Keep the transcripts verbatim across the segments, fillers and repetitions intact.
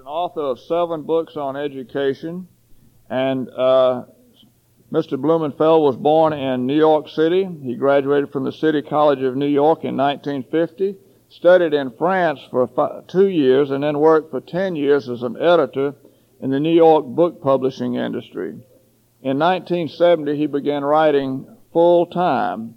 an author of seven books on education, and uh, Mister Blumenfeld was born in New York City. He graduated from the City College of New York in nineteen fifty, studied in France for five, two years, and then worked for ten years as an editor in the New York book publishing industry. In nineteen seventy, he began writing full-time.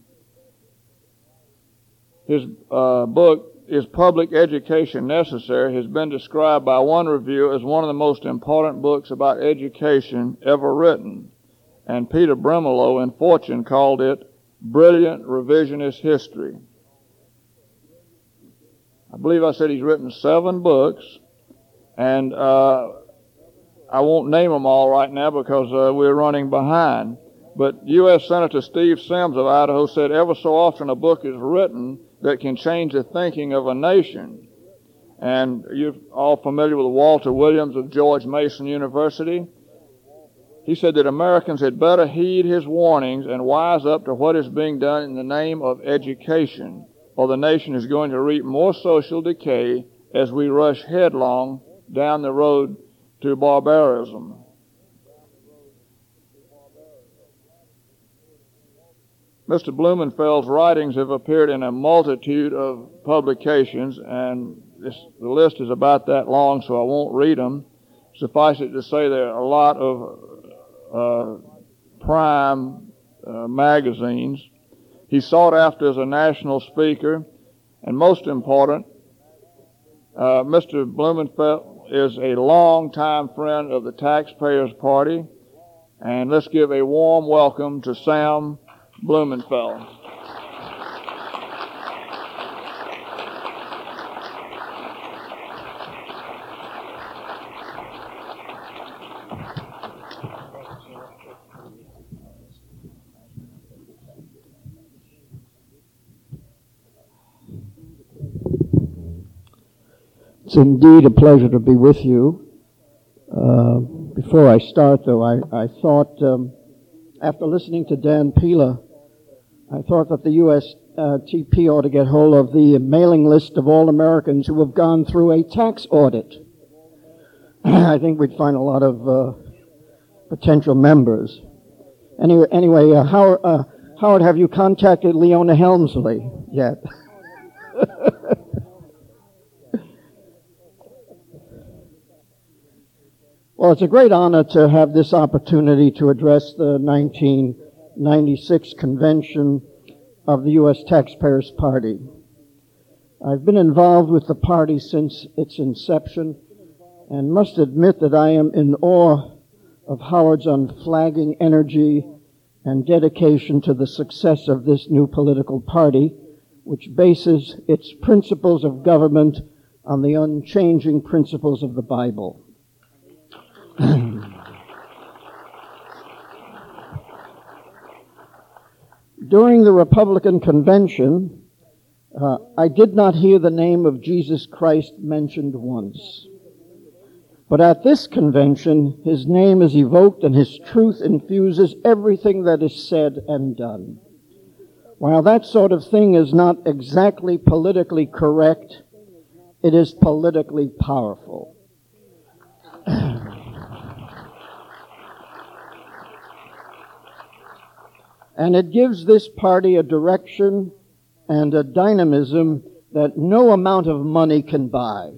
His uh, book, Is Public Education Necessary?, has been described by one reviewer as one of the most important books about education ever written. And Peter Brimelow in Fortune called it brilliant revisionist history. I believe I said he's written seven books, and uh, I won't name them all right now because uh, we're running behind. But U S Senator Steve Sims of Idaho said ever so often a book is written that can change the thinking of a nation. And you're all familiar with Walter Williams of George Mason University. He said that Americans had better heed his warnings and wise up to what is being done in the name of education, or the nation is going to reap more social decay as we rush headlong down the road to barbarism. Mister Blumenfeld's writings have appeared in a multitude of publications, and this, the list is about that long, so I won't read them. Suffice it to say there are a lot of uh, prime uh, magazines. He's sought after as a national speaker, and most important, uh, Mister Blumenfeld is a longtime friend of the Taxpayers Party, and let's give a warm welcome to Sam Blumenfeld. It's indeed a pleasure to be with you. Uh, before I start, though, I, I thought, um, after listening to Dan Pila, I thought that the U S uh, T P ought to get hold of the mailing list of all Americans who have gone through a tax audit. I think we'd find a lot of uh, potential members. Anyway, anyway uh, Howard, uh, Howard, have you contacted Leona Helmsley yet? Well, it's a great honor to have this opportunity to address the nineteen ninety-six convention of the U S Taxpayers Party. I've been involved with the party since its inception and must admit that I am in awe of Howard's unflagging energy and dedication to the success of this new political party, which bases its principles of government on the unchanging principles of the Bible. During the Republican convention, uh, I did not hear the name of Jesus Christ mentioned once. But at this convention, his name is evoked and his truth infuses everything that is said and done. While that sort of thing is not exactly politically correct, it is politically powerful. And it gives this party a direction and a dynamism that no amount of money can buy.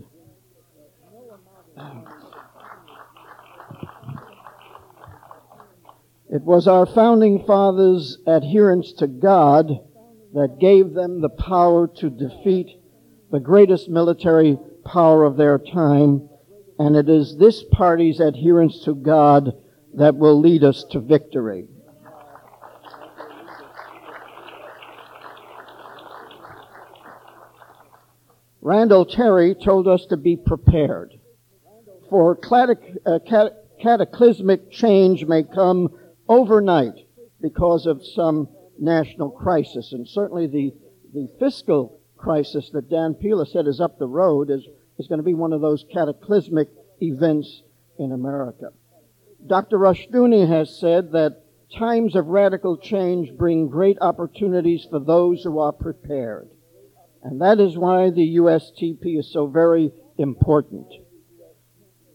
It was our founding fathers' adherence to God that gave them the power to defeat the greatest military power of their time, and it is this party's adherence to God that will lead us to victory. Randall Terry told us to be prepared, for cataclysmic change may come overnight because of some national crisis. And certainly the, the fiscal crisis that Dan Pila said is up the road is, is going to be one of those cataclysmic events in America. Doctor Rushdoony has said that times of radical change bring great opportunities for those who are prepared. And that is why the U S T P is so very important.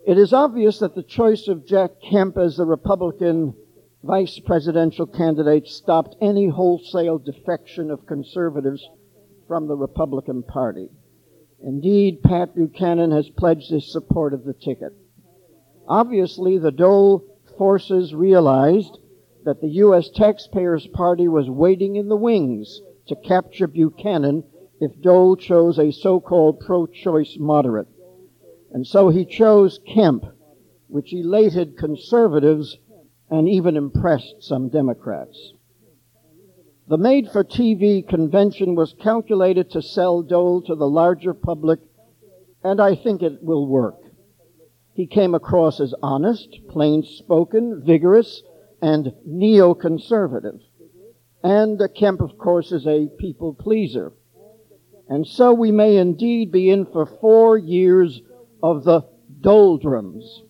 It is obvious that the choice of Jack Kemp as the Republican vice presidential candidate stopped any wholesale defection of conservatives from the Republican Party. Indeed, Pat Buchanan has pledged his support of the ticket. Obviously, the Dole forces realized that the U S Taxpayers Party was waiting in the wings to capture Buchanan if Dole chose a so-called pro-choice moderate. And so he chose Kemp, which elated conservatives and even impressed some Democrats. The made-for-T V convention was calculated to sell Dole to the larger public, and I think it will work. He came across as honest, plain-spoken, vigorous, and neoconservative. And uh, Kemp, of course, is a people-pleaser. And so we may indeed be in for four years of the doldrums.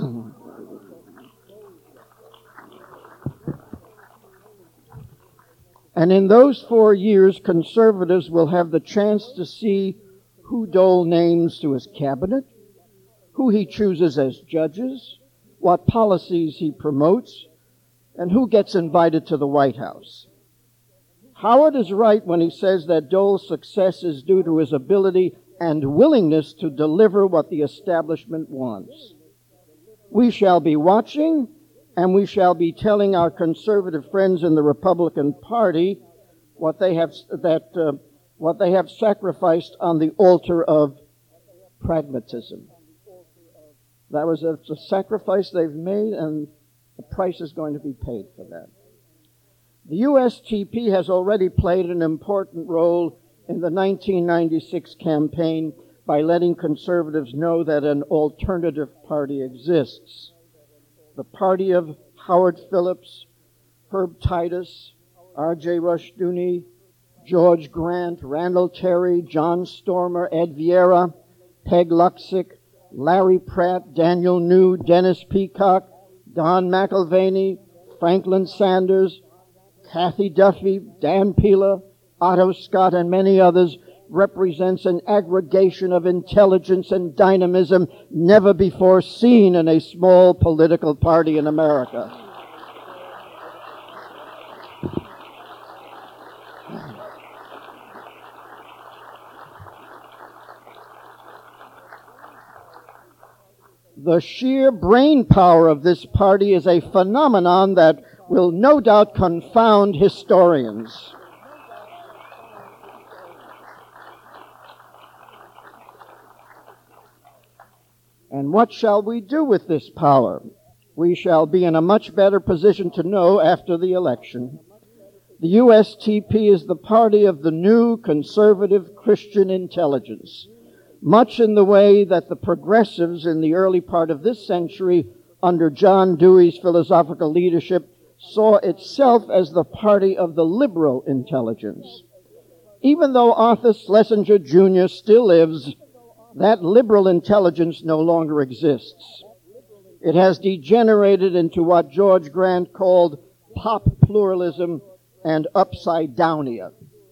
And in those four years, conservatives will have the chance to see who Dole names to his cabinet, who he chooses as judges, what policies he promotes, and who gets invited to the White House. Howard is right when he says that Dole's success is due to his ability and willingness to deliver what the establishment wants. We shall be watching, and we shall be telling our conservative friends in the Republican Party what they have that uh, what they have sacrificed on the altar of pragmatism. That was a, a sacrifice they've made, and the price is going to be paid for that. The U S T P has already played an important role in the nineteen ninety-six campaign by letting conservatives know that an alternative party exists. The party of Howard Phillips, Herb Titus, R J Rushdoony, George Grant, Randall Terry, John Stormer, Ed Vieira, Peg Luksick, Larry Pratt, Daniel New, Dennis Peacock, Don McIlvaney, Franklin Sanders, Kathy Duffy, Dan Pila, Otto Scott, and many others represents an aggregation of intelligence and dynamism never before seen in a small political party in America. The sheer brain power of this party is a phenomenon that will no doubt confound historians. And what shall we do with this power? We shall be in a much better position to know after the election. The U S T P is the party of the new conservative Christian intelligence, much in the way that the progressives in the early part of this century, under John Dewey's philosophical leadership, saw itself as the party of the liberal intelligence. Even though Arthur Schlesinger Junior still lives, that liberal intelligence no longer exists. It has degenerated into what George Grant called pop pluralism and upside-downia.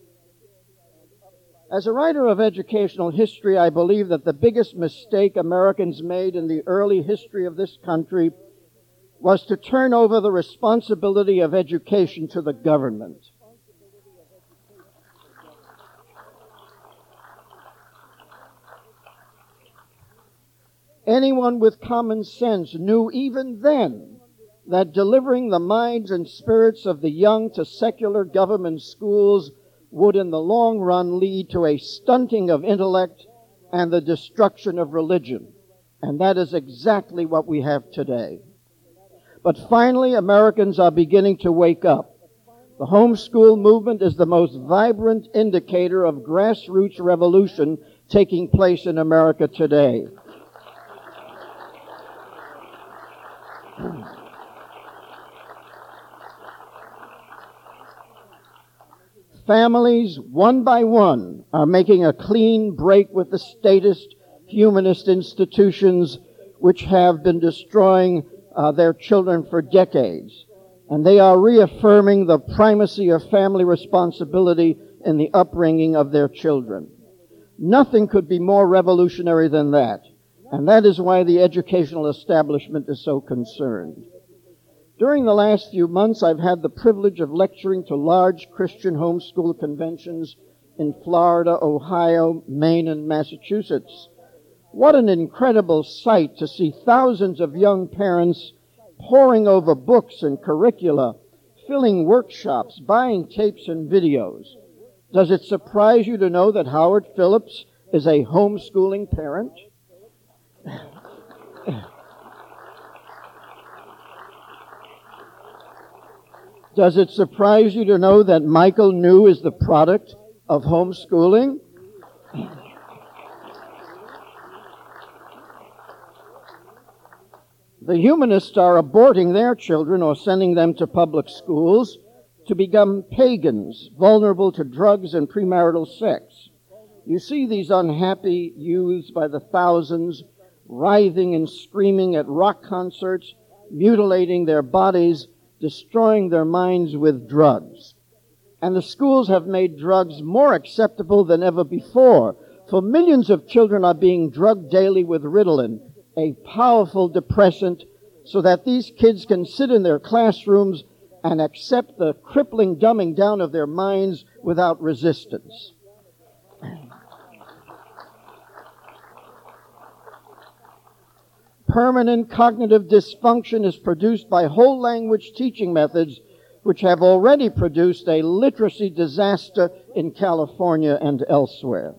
As a writer of educational history, I believe that the biggest mistake Americans made in the early history of this country was to turn over the responsibility of education to the government. Anyone with common sense knew even then that delivering the minds and spirits of the young to secular government schools would in the long run lead to a stunting of intellect and the destruction of religion. And that is exactly what we have today. But finally, Americans are beginning to wake up. The homeschool movement is the most vibrant indicator of grassroots revolution taking place in America today. Families, one by one, are making a clean break with the statist, humanist institutions which have been destroying uh, their children for decades. And they are reaffirming the primacy of family responsibility in the upbringing of their children. Nothing could be more revolutionary than that. And that is why the educational establishment is so concerned. During the last few months, I've had the privilege of lecturing to large Christian homeschool conventions in Florida, Ohio, Maine, and Massachusetts. What an incredible sight to see thousands of young parents poring over books and curricula, filling workshops, buying tapes and videos. Does it surprise you to know that Howard Phillips is a homeschooling parent? Does it surprise you to know that Michael New is the product of homeschooling? The humanists are aborting their children or sending them to public schools to become pagans, vulnerable to drugs and premarital sex. You see these unhappy youths by the thousands writhing and screaming at rock concerts, mutilating their bodies, destroying their minds with drugs. And the schools have made drugs more acceptable than ever before, for millions of children are being drugged daily with Ritalin, a powerful depressant, so that these kids can sit in their classrooms and accept the crippling dumbing down of their minds without resistance. Permanent cognitive dysfunction is produced by whole language teaching methods which have already produced a literacy disaster in California and elsewhere.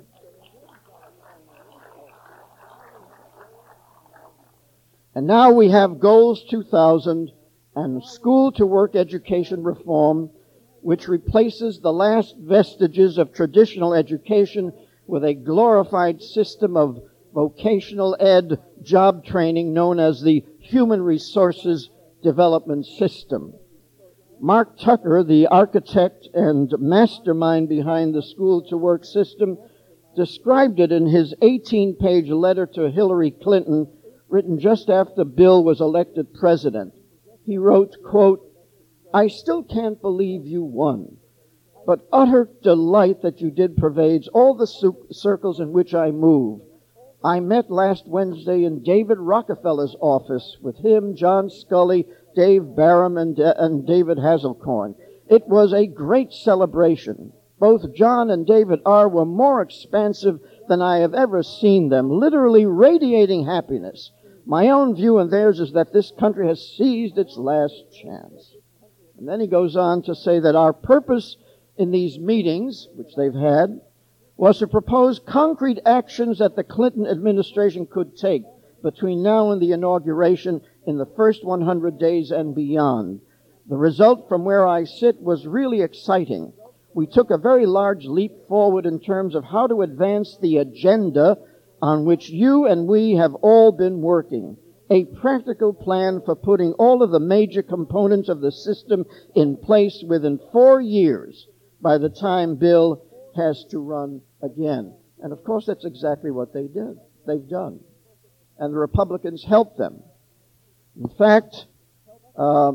And now we have Goals two thousand and school-to-work education reform, which replaces the last vestiges of traditional education with a glorified system of vocational ed job training known as the Human Resources Development System. Mark Tucker, the architect and mastermind behind the school-to-work system, described it in his eighteen-page letter to Hillary Clinton, written just after Bill was elected president. He wrote, quote, "I still can't believe you won, but utter delight that you did pervades all the su- circles in which I move. I met last Wednesday in David Rockefeller's office with him, John Scully, Dave Barham, and, uh, and David Hasselcorn. It was a great celebration. Both John and David R. were more expansive than I have ever seen them, literally radiating happiness. My own view and theirs is that this country has seized its last chance." And then he goes on to say that our purpose in these meetings, which they've had, was to propose concrete actions that the Clinton administration could take between now and the inauguration in the first one hundred days and beyond. The result from where I sit was really exciting. We took a very large leap forward in terms of how to advance the agenda on which you and we have all been working. A practical plan for putting all of the major components of the system in place within four years by the time Bill has to run again. And of course, that's exactly what they did. They've done. And the Republicans helped them. In fact, uh,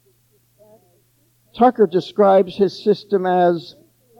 Tucker describes his system as,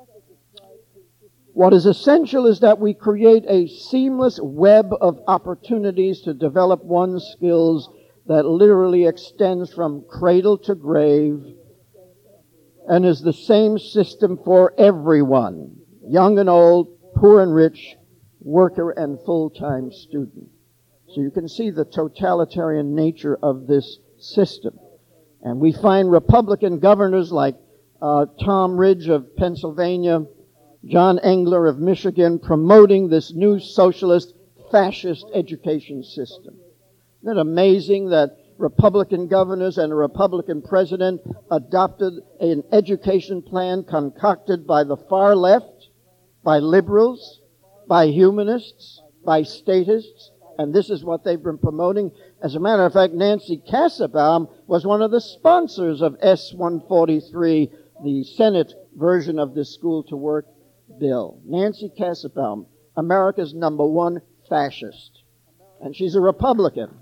what is essential is that we create a seamless web of opportunities to develop one's skills that literally extends from cradle to grave and is the same system for everyone, young and old, poor and rich, worker and full-time student. So you can see the totalitarian nature of this system. And we find Republican governors like uh, Tom Ridge of Pennsylvania, John Engler of Michigan, promoting this new socialist, fascist education system. Isn't it amazing that Republican governors and a Republican president adopted an education plan concocted by the far left, by liberals, by humanists, by statists, and this is what they've been promoting. As a matter of fact, Nancy Kassebaum was one of the sponsors of S one forty-three, the Senate version of this school-to-work bill. Nancy Kassebaum, America's number one fascist. And she's a Republican.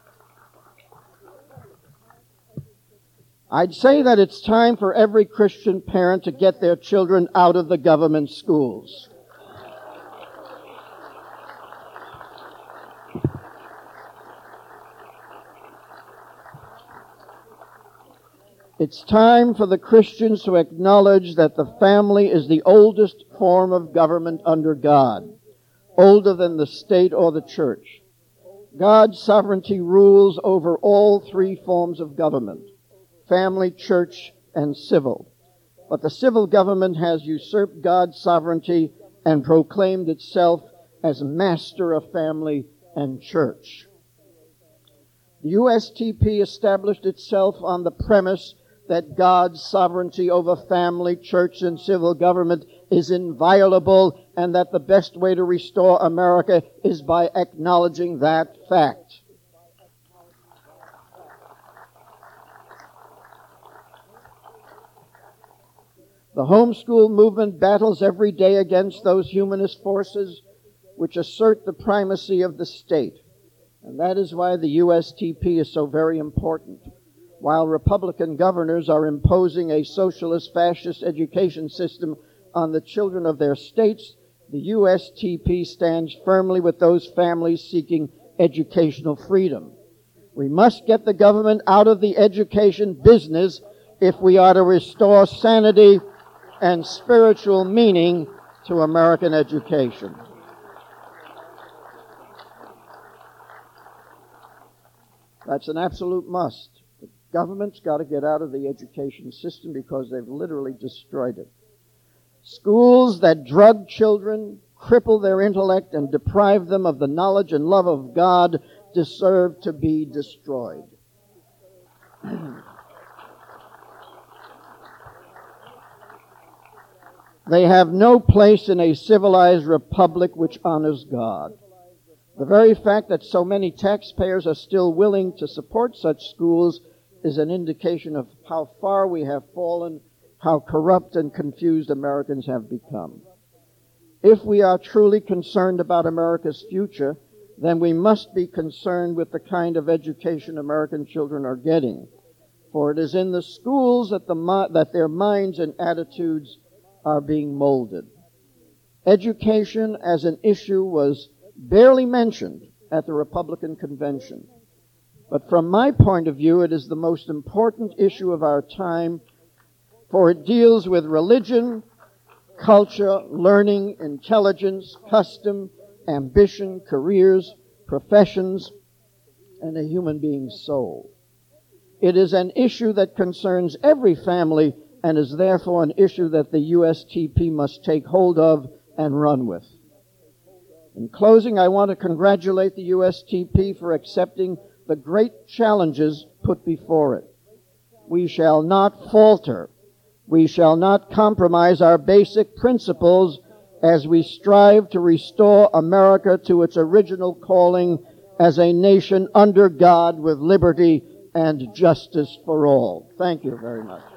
I'd say that it's time for every Christian parent to get their children out of the government schools. It's time for the Christians to acknowledge that the family is the oldest form of government under God, older than the state or the church. God's sovereignty rules over all three forms of government, family, church, and civil. But the civil government has usurped God's sovereignty and proclaimed itself as master of family and church. The U S T P established itself on the premise that God's sovereignty over family, church, and civil government is inviolable, and that the best way to restore America is by acknowledging that fact. The homeschool movement battles every day against those humanist forces which assert the primacy of the state. And that is why the U S T P is so very important. While Republican governors are imposing a socialist fascist education system on the children of their states, the U S T P stands firmly with those families seeking educational freedom. We must get the government out of the education business if we are to restore sanity and spiritual meaning to American education. That's an absolute must. The government's got to get out of the education system because they've literally destroyed it. Schools that drug children, cripple their intellect, and deprive them of the knowledge and love of God deserve to be destroyed. They have no place in a civilized republic which honors God. The very fact that so many taxpayers are still willing to support such schools is an indication of how far we have fallen, how corrupt and confused Americans have become. If we are truly concerned about America's future, then we must be concerned with the kind of education American children are getting. For it is in the schools that, the, that their minds and attitudes are being molded. Education as an issue was barely mentioned at the Republican convention. But from my point of view, it is the most important issue of our time, for it deals with religion, culture, learning, intelligence, custom, ambition, careers, professions, and a human being's soul. It is an issue that concerns every family and is therefore an issue that the U S T P must take hold of and run with. In closing, I want to congratulate the U S T P for accepting the great challenges put before it. We shall not falter. We shall not compromise our basic principles as we strive to restore America to its original calling as a nation under God with liberty and justice for all. Thank you very much.